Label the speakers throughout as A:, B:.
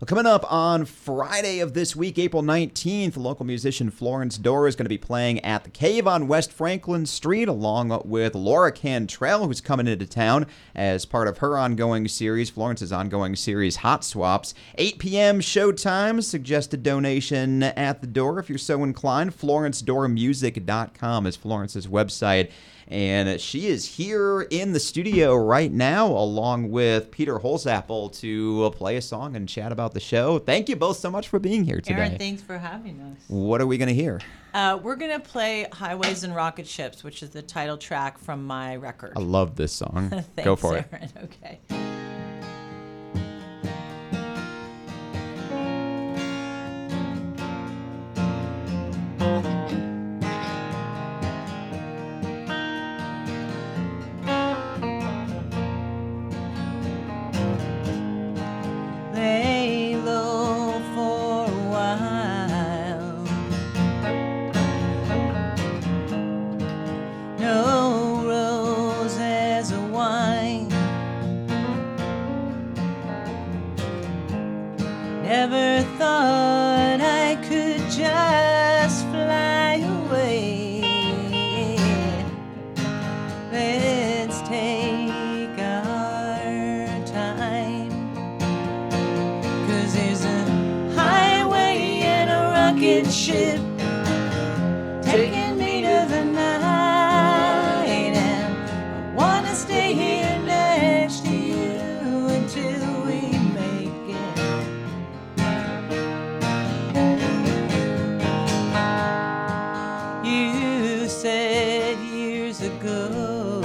A: Well, coming up on Friday of this week, April 19th, local musician Florence Dora is going to be playing at the Cave on West Franklin Street, along with Laura Cantrell, who's coming into town as part of her ongoing series, Florence's ongoing series, Hot Swaps. 8 p.m. showtime, suggested donation at the door if you're so inclined. FlorenceDoraMusic.com is Florence's website. And she is here in the studio right now, along with Peter Holzapfel, to play a song and chat about the show. Thank you both so much for being here today.
B: Aaron, thanks for having us.
A: What are we going to hear?
B: We're going to play Highways and Rocket Ships, which is the title track from my record.
A: I love this song.
B: Thanks,
A: Go for
B: Aaron.
A: it.
B: Okay. Lay low for a while. No roses or wine. Never thought I could just fly away. Let's take our time. 'Cause there's a highway and a rocket ship taking me to the night, and I wanna stay here next to you until we make it. You said years ago,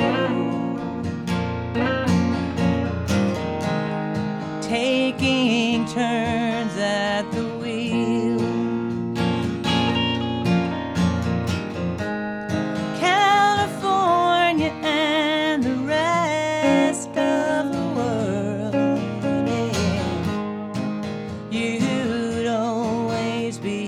B: taking turns at the wheel. California and the rest of the world, yeah. You'd always be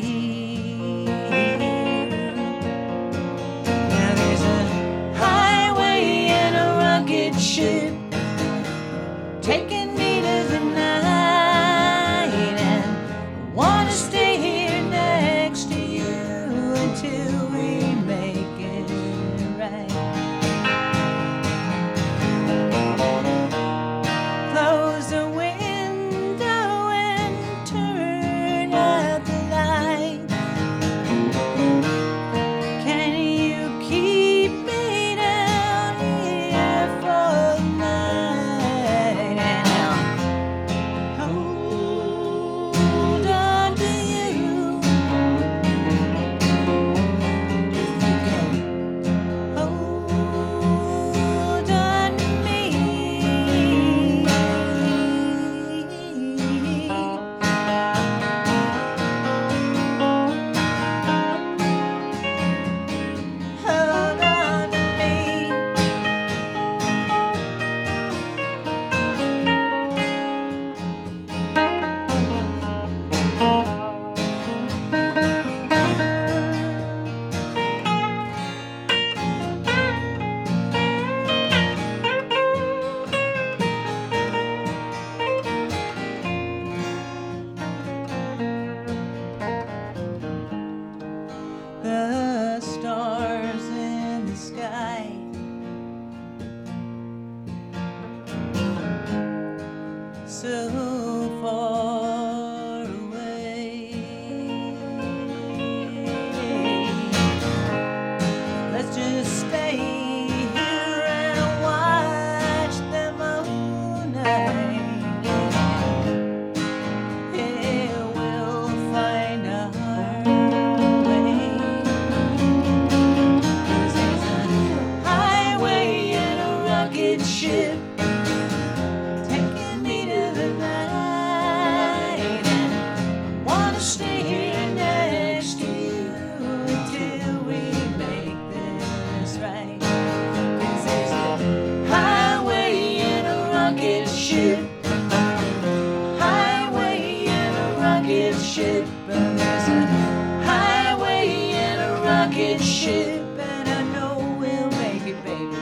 B: here. Now there's a highway and a rocket ship taking me to the night, and I wanna stay here next to you until we make it right. Close the window and turn out the light. Can you keep me down here for the night? And I'll hold on to you if you can hold on to me. Hold on to me. The stars in the sky, so far away. Let's just stay here and watch them all night. Yeah, we'll find our way. 'Cause there's a highway and a rocket ship taking me to the night, and I wanna stay here next to you until we make this right. 'Cause there's a highway and a rocket ship, highway and a rocket ship, and there's a highway and a rocket ship, and I know we'll make it, baby.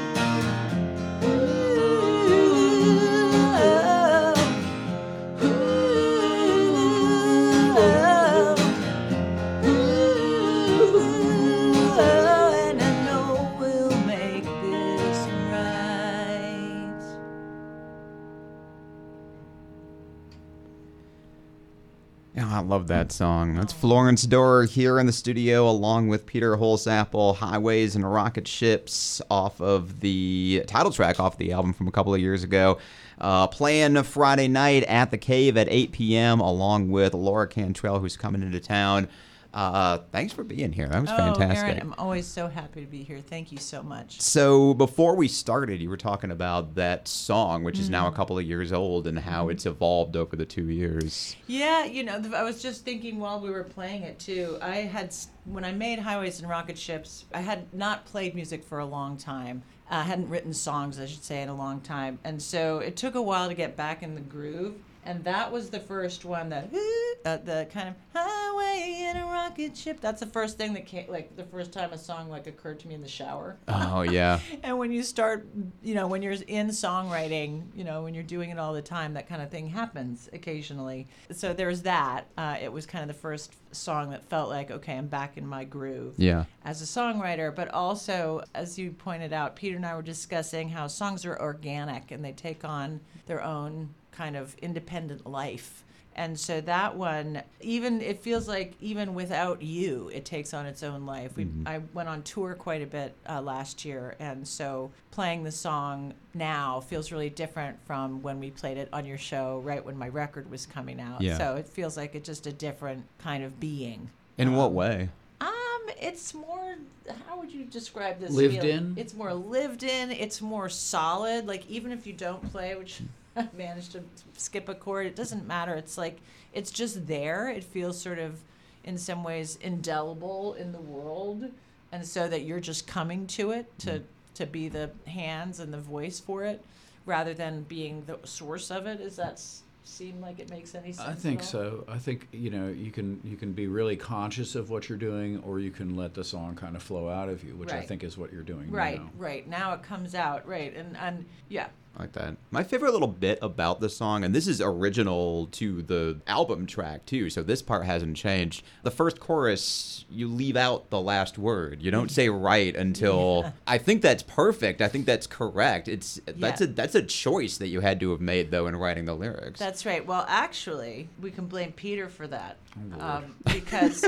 B: Ooh, oh, ooh.
A: Oh, I love that song. That's Florence Dorer here in the studio along with Peter Holsapple, Highways and Rocket Ships, off of the title track off the album from a couple of years ago. Playing Friday night at the Cave at 8 p.m. along with Laura Cantrell, who's coming into town. Thanks for being here. That was fantastic.
B: Aaron, I'm always so happy to be here. Thank you so much.
A: So before we started, you were talking about that song, which is now a couple of years old, and how it's evolved over the 2 years.
B: Yeah, I was just thinking while we were playing it too. When I made Highways and Rocket Ships, I had not played music for a long time. I hadn't written songs, I should say, in a long time. And so it took a while to get back in the groove. And that was the first one that, the kind of highway in a rocket ship. That's the first thing that came, like the first time a song like occurred to me in the shower.
A: Oh, yeah.
B: And when you start, when you're in songwriting, when you're doing it all the time, that kind of thing happens occasionally. So there's that. It was kind of the first song that felt like, okay, I'm back in my groove as a songwriter. But also, as you pointed out, Peter and I were discussing how songs are organic and they take on their own kind of independent life. And so that one, it feels like even without you, it takes on its own life. I went on tour quite a bit last year, and so playing the song now feels really different from when we played it on your show right when my record was coming out.
A: Yeah.
B: So it feels like it's just a different kind of being.
A: In what way?
B: It's more, how would you describe this?
C: Lived
B: feeling?
C: in?
B: It's more lived in. It's more solid. Like, even if you don't play, which I managed to skip a chord, it doesn't matter. It's like, it's just there. It feels sort of, in some ways, indelible in the world. And so that you're just coming to it to be the hands and the voice for it, rather than being the source of it. Does that seem like it makes any sense?
C: I think so. I think you can be really conscious of what you're doing, or you can let the song kind of flow out of you, which I think is what you're doing now.
B: Right. Now it comes out, right. And yeah.
A: I like that. My favorite little bit about the song, and this is original to the album track too, so this part hasn't changed. The first chorus, you leave out the last word. You don't say right until I think that's perfect. I think that's correct. That's a choice that you had to have made though in writing the lyrics.
B: That's right. Well, actually, we can blame Peter for that, because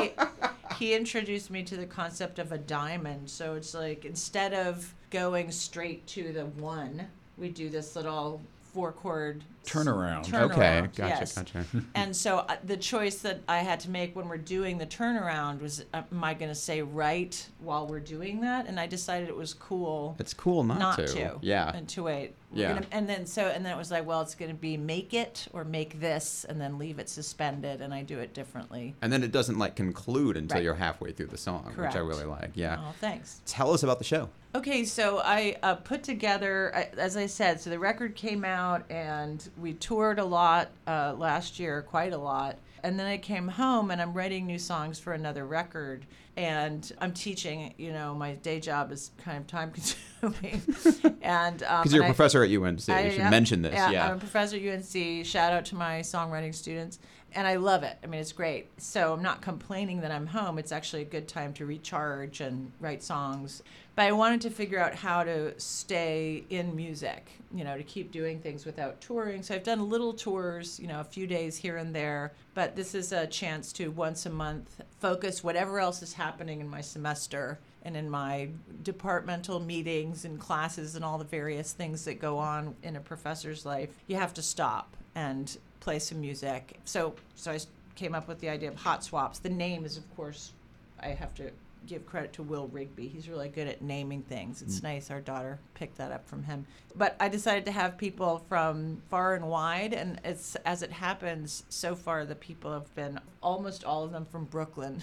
B: he introduced me to the concept of a diamond. So it's like, instead of going straight to the one, we do this little 4-chord
C: turnaround.
A: Okay, gotcha,
B: yes.
A: gotcha.
B: And so the choice that I had to make when we're doing the turnaround was, am I going to say right while we're doing that? And I decided it was cool.
A: It's cool not to. Yeah.
B: And to wait.
A: Yeah.
B: And then it was like, well, it's going to be make it or make this, and then leave it suspended, and I do it differently.
A: And then it doesn't conclude until you're halfway through the song,
B: Correct.
A: which I really like. Yeah.
B: Oh, thanks.
A: Tell us about the show.
B: Okay, so I put together, as I said, so the record came out, and we toured a lot last year, quite a lot. And then I came home, and I'm writing new songs for another record. And I'm teaching, my day job is kind of time consuming. And
A: because you're a professor at UNC, you should mention this. Yeah,
B: I'm a professor at UNC. Shout out to my songwriting students. And I love it. I mean, it's great. So I'm not complaining that I'm home. It's actually a good time to recharge and write songs. But I wanted to figure out how to stay in music, to keep doing things without touring. So I've done little tours, a few days here and there. But this is a chance to, once a month, focus whatever else is happening in my semester and in my departmental meetings and classes and all the various things that go on in a professor's life. You have to stop and play some music. So I came up with the idea of Hot Swaps. The name is, of course, I have to give credit to Will Rigby. He's really good at naming things. It's nice. Our daughter picked that up from him. But I decided to have people from far and wide, and as it happens, so far the people have been almost all of them from Brooklyn.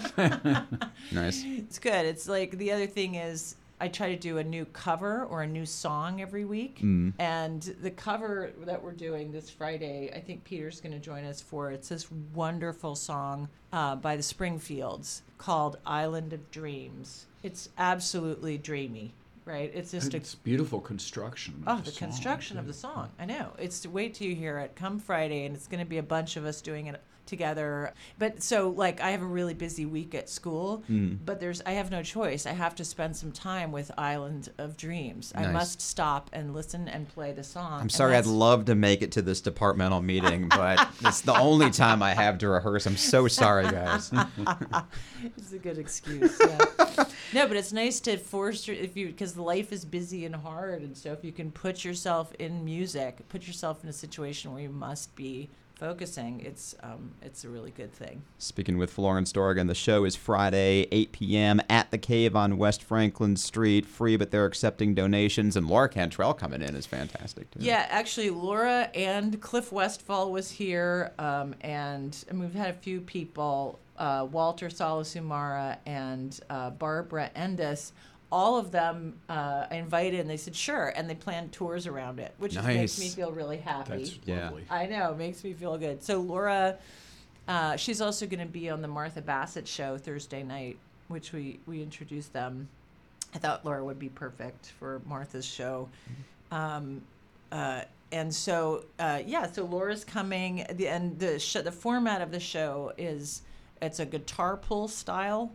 A: Nice.
B: It's good. It's like, the other thing is, I try to do a new cover or a new song every week. And the cover that we're doing this Friday, I think Peter's going to join us for. It's this wonderful song by the Springfields called Island of Dreams. It's absolutely dreamy. right? It's just
C: It's beautiful construction.
B: the construction of the song. I know. It's wait till you hear it. Come Friday, and it's going to be a bunch of us doing it together. But so like I have a really busy week at school, but I have no choice. I have to spend some time with Island of Dreams. I
A: Nice.
B: must stop and listen and play the song.
A: I'm sorry, I'd love to make it to this departmental meeting, but it's the only time I have to rehearse. I'm so sorry, guys.
B: It's a good excuse. Yeah. No, but it's nice to force because life is busy and hard, and so if you can put yourself in music, put yourself in a situation where you must be focusing, it's a really good thing.
A: Speaking with Florence Dorgan, the show is Friday, 8 p.m. at the Cave on West Franklin Street. Free, but they're accepting donations. And Laura Cantrell coming in is fantastic, too.
B: Yeah, actually, Laura and Cliff Westfall was here, and we've had a few people, Walter Salasumara and Barbara Endis. All of them I invited, and they said sure, and they planned tours around it, which makes me feel really happy.
C: That's lovely.
B: I know, it makes me feel good. So Laura, she's also going to be on the Martha Bassett show Thursday night, which we introduced them. I thought Laura would be perfect for Martha's show. And so Laura's coming, and the format of the show is it's a guitar pull style.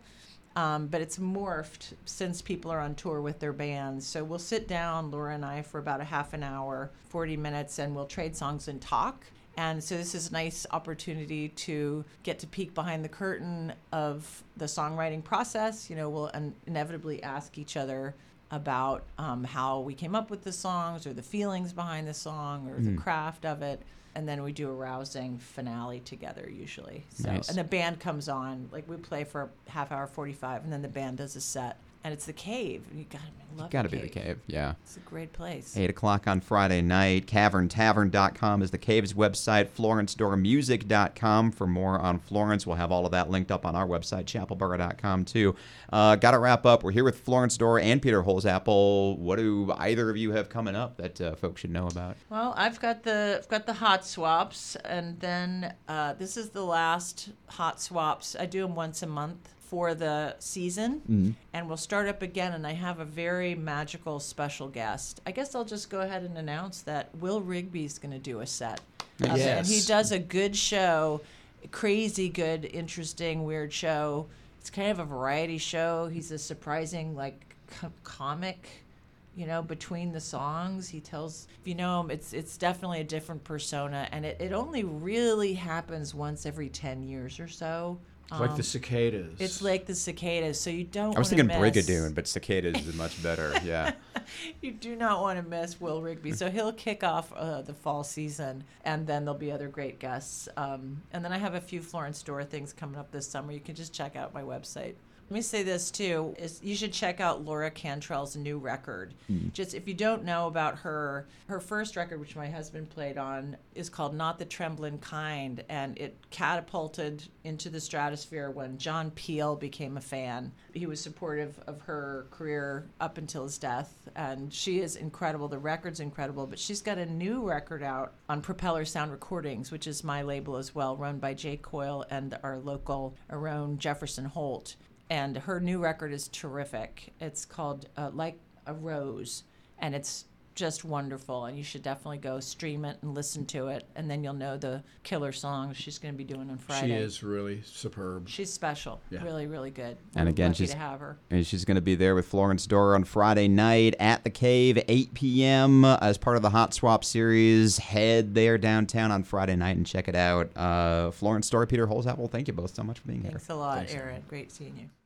B: But it's morphed since people are on tour with their bands. So we'll sit down, Laura and I, for about a half an hour, 40 minutes, and we'll trade songs and talk. And so this is a nice opportunity to get to peek behind the curtain of the songwriting process. You know, we'll inevitably ask each other about how we came up with the songs or the feelings behind the song or the craft of it. And then we do a rousing finale together usually. So,
A: Nice.
B: And the band comes on, like we play for a half hour, 45, and then the band does a set. And it's the Cave. You
A: Gotta be the Cave, yeah.
B: It's a great place.
A: 8 o'clock on Friday night. CavernTavern.com is the Cave's website. FlorenceDorMusic.com for more on Florence. We'll have all of that linked up on our website, chapelborough.com, too. Got to wrap up. We're here with Florence Dor and Peter Holzapfel. What do either of you have coming up that folks should know about?
B: Well, I've got the hot swaps, and then this is the last hot swaps. I do them once a month for the season, and we'll start up again, and I have a very magical special guest. I guess I'll just go ahead and announce that Will Rigby's going to do a set.
C: Yes.
B: And he does a good show, crazy good, interesting, weird show. It's kind of a variety show. He's a surprising, like, comic, you know, between the songs. He tells, if you know him, it's definitely a different persona, and it only really happens once every 10 years or so.
C: Like the cicadas.
B: It's like the cicadas, so you don't.
A: I was thinking
B: miss.
A: Brigadoon, but Cicadas is much better, yeah.
B: You do not want to miss Will Rigby. So he'll kick off the fall season, and then there'll be other great guests. And then I have a few Florence Dor things coming up this summer. You can just check out my website. Let me say this, too, is you should check out Laura Cantrell's new record. Just if you don't know about her first record, which my husband played on, is called Not the Tremblin' Kind, and it catapulted into the stratosphere when John Peel became a fan. He was supportive of her career up until his death, and she is incredible. The record's incredible, but she's got a new record out on Propeller Sound Recordings, which is my label as well, run by Jay Coyle and our local Aaron Jefferson Holt. And her new record is terrific. It's called Like a Rose, and it's just wonderful. And you should definitely go stream it and listen to it, and then you'll know the killer songs she's going to be doing on Friday.
C: She is really superb.
B: She's special.
C: Yeah.
B: Really, really good.
A: And
B: We're
A: again,
B: lucky to have her.
A: she's going to be there with Florence Dor on Friday night at the Cave, 8 p.m. as part of the Hot Swap series. Head there downtown on Friday night and check it out. Florence Dor, Peter Holzapfel, thank you both so much for being here.
B: Thanks a lot,
C: Thanks,
B: Aaron. Great seeing you.